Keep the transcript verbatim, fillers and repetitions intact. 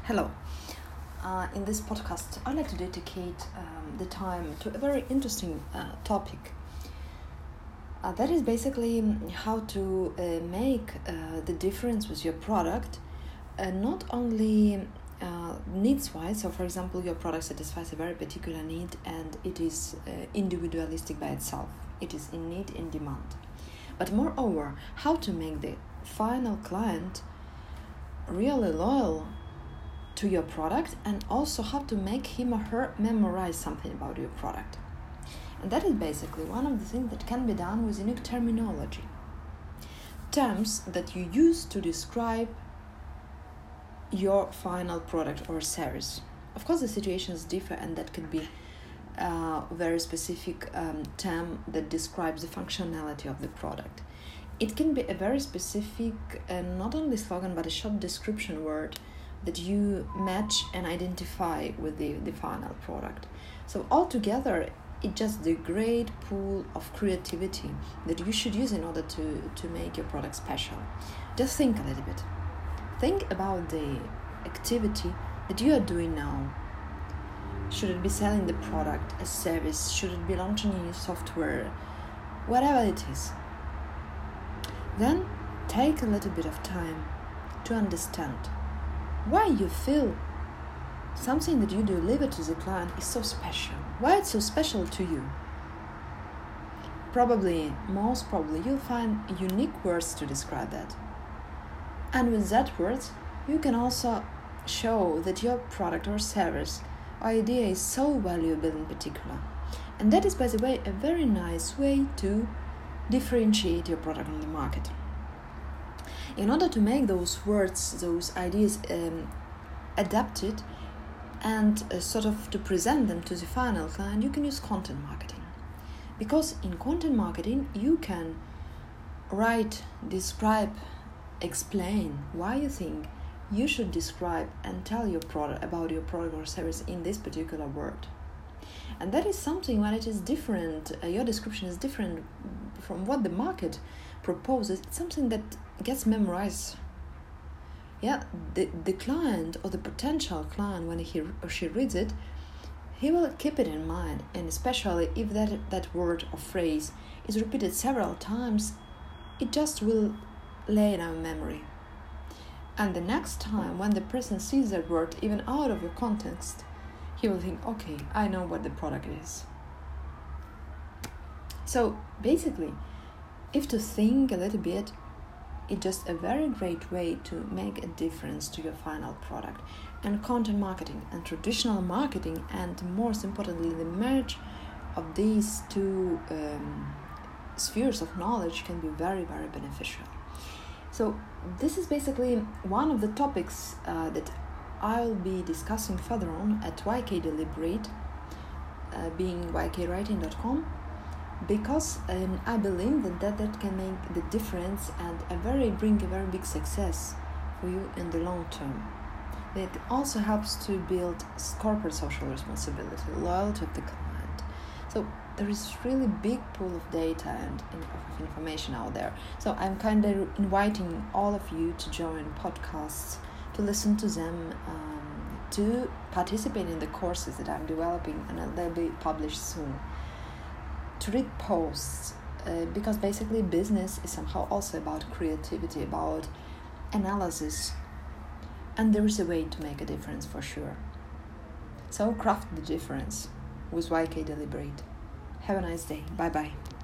Hello. Uh, in this podcast, I'd like to dedicate um, the time to a very interesting uh, topic. Uh, that is basically how to uh, make uh, the difference with your product, uh, not only uh, needs-wise. So, for example, your product satisfies a very particular need and it is uh, individualistic by itself. It is in need, in demand. But moreover, how to make the final client really loyal to your product, and also how to make him or her memorize something about your product. And that is basically one of the things that can be done with unique terminology. Terms that you use to describe your final product or service. Of course, the situations differ, and that could be a very specific um, term that describes the functionality of the product. It can be a very specific, uh, not only slogan, but a short description word that you match and identify with the, the final product. So altogether, it's just the great pool of creativity that you should use in order to, to make your product special. Just think a little bit. Think about the activity that you are doing now. Should it be selling the product, a service? Should it be launching a new software? Whatever it is. Then take a little bit of time to understand why you feel something that you deliver to the client is so special. Why it's so special to you. Probably, most probably, you'll find unique words to describe that. And with that words, you can also show that your product or service or idea is so valuable in particular. And that is, by the way, a very nice way to differentiate your product on the market. In order to make those words, those ideas um, adapted and uh, sort of to present them to the final client, you can use content marketing. Because in content marketing, you can write, describe, explain why you think you should describe and tell your product about your product or service in this particular word. And that is something when it is different, uh, your description is different from what the market proposes. It's something that gets memorized. Yeah, the, the client or the potential client, when he or she reads it, he will keep it in mind. And especially if that, that word or phrase is repeated several times, it just will lay in our memory. And the next time when the person sees that word, even out of your context, he will think, okay, I know what the product is. So basically, if to think a little bit, it's just a very great way to make a difference to your final product. And content marketing and traditional marketing, and most importantly, the merge of these two um, spheres of knowledge can be very, very beneficial. So this is basically one of the topics uh, that I'll be discussing further on at Y K Deliberate, uh, being y k writing dot com, because um, I believe that, that that can make the difference and a very bring a very big success for you in the long term. It also helps to build corporate social responsibility, loyalty of the client. So there is really big pool of data and, and of information out there. So I'm kind of inviting all of you to join podcasts, to listen to them, um, to participate in the courses that I'm developing, and they'll be published soon. To read posts, uh, because basically business is somehow also about creativity, about analysis, and there is a way to make a difference for sure. So craft the difference with Y K Deliberate. Have a nice day. Bye bye.